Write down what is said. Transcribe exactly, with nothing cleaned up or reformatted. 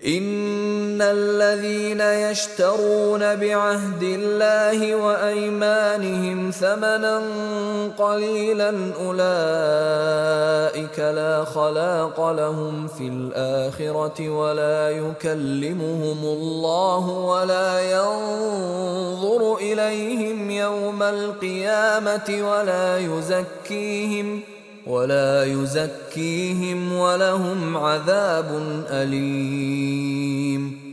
إن الذين يشترون بعهد الله وأيمانهم ثمنا قليلا أولئك لا خلاق لهم في الآخرة ولا يكلمهم الله ولا ينظر إليهم يوم القيامة ولا يزكيهم ولا يزكيهم ولهم عذاب أليم.